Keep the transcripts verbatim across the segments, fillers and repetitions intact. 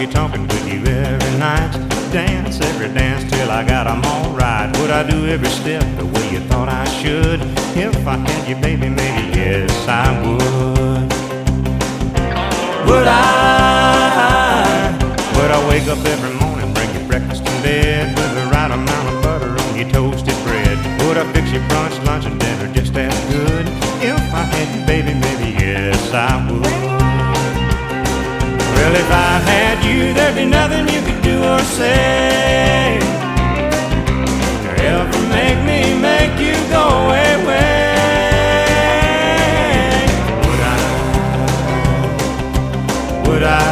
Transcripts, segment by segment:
honky-tonkin' with you every night. Dance every dance till I got 'em all right. Would I do every step the way you thought I should? If I had you, baby, maybe yes, I would. Would I? Would I wake up every morning, bring you breakfast in bed with the right amount of butter on your toasted bread? Would I fix you brunch, lunch, and dinner just as good? If I had you, baby, maybe yes, I would. Well, if I had you, there'd be nothing you could do or say to ever make me make you go away. Would I? Would I?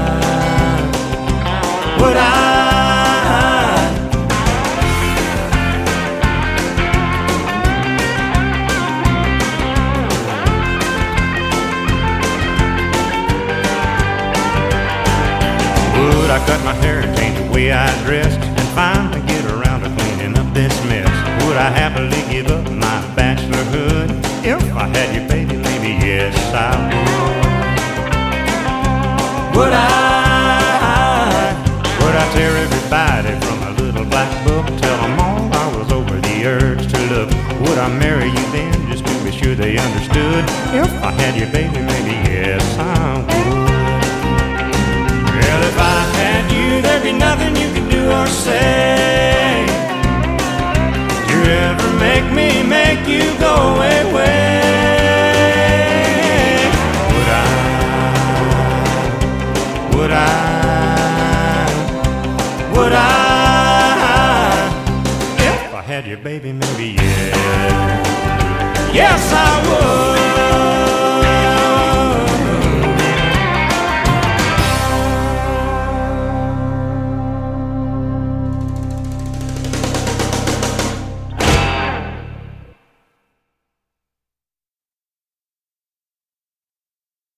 Would I? Would I cut my hair and change the way I dressed and finally get around to cleaning up this mess? Would I happily give up my bachelorhood? If I had you, baby, maybe yes, I would. Would I? Would I tear everybody from a little black book, tell them all I was over the urge to look? Would I marry you then just to be sure they understood? If I had you, baby, maybe yes, I would. Well, if I had you, there'd be nothing you could do or say to ever make me make you go away. Would I? Would I? Would I? If I had you, baby, maybe yes. Yes, I would.